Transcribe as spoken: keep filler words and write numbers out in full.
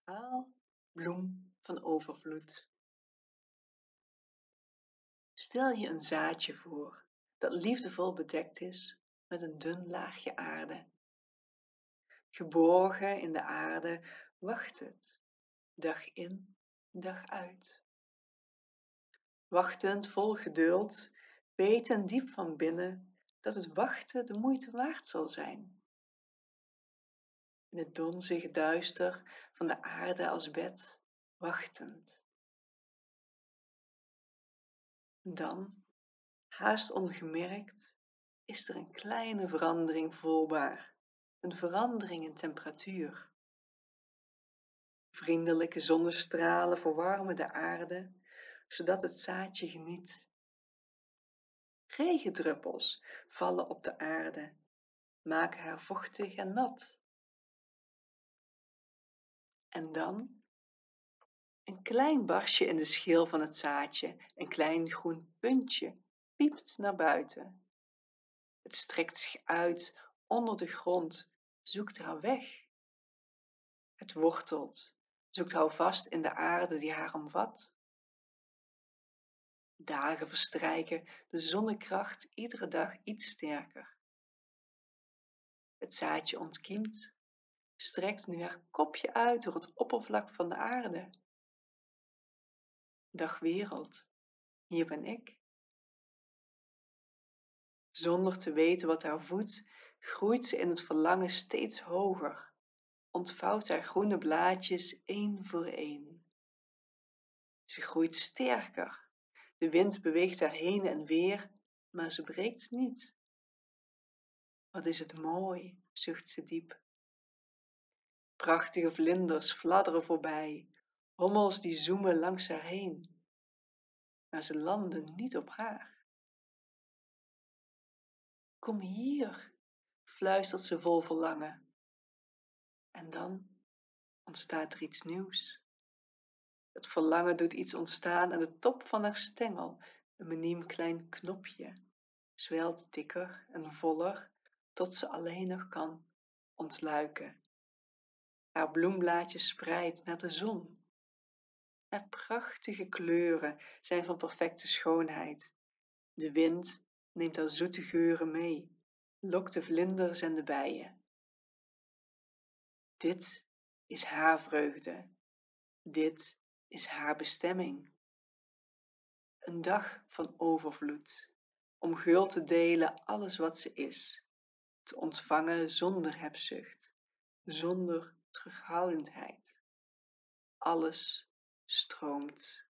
Haal, bloem van overvloed. Stel je een zaadje voor dat liefdevol bedekt is met een dun laagje aarde. Geborgen in de aarde wacht het, dag in, dag uit. Wachtend vol geduld, wetend diep van binnen dat het wachten de moeite waard zal zijn. In het donzige duister van de aarde als bed, wachtend. Dan, haast ongemerkt, is er een kleine verandering voelbaar, een verandering in temperatuur. Vriendelijke zonnestralen verwarmen de aarde, zodat het zaadje geniet. Regendruppels vallen op de aarde, maken haar vochtig en nat. En dan een klein barstje in de schil van het zaadje, een klein groen puntje, piept naar buiten. Het strekt zich uit onder de grond, zoekt haar weg. Het wortelt, zoekt houvast in de aarde die haar omvat. Dagen verstrijken, de zonnekracht iedere dag iets sterker. Het zaadje ontkiemt, strekt nu haar kopje uit door het oppervlak van de aarde. Dag wereld, hier ben ik. Zonder te weten wat haar voedt, groeit ze in het verlangen steeds hoger, ontvouwt haar groene blaadjes één voor één. Ze groeit sterker, de wind beweegt haar heen en weer, maar ze breekt niet. Wat is het mooi, zucht ze diep. Prachtige vlinders fladderen voorbij, hommels die zoemen langs haar heen, maar ze landen niet op haar. Kom hier, fluistert ze vol verlangen. En dan ontstaat er iets nieuws. Het verlangen doet iets ontstaan aan de top van haar stengel, een miniem klein knopje, zwelt dikker en voller, tot ze alleen nog kan ontluiken. Haar bloemblaadje spreidt naar de zon. Haar prachtige kleuren zijn van perfecte schoonheid. De wind neemt haar zoete geuren mee, lokt de vlinders en de bijen. Dit is haar vreugde, dit is haar bestemming. Een dag van overvloed, om geul te delen alles wat ze is, te ontvangen zonder hebzucht, zonder terughoudendheid. Alles stroomt.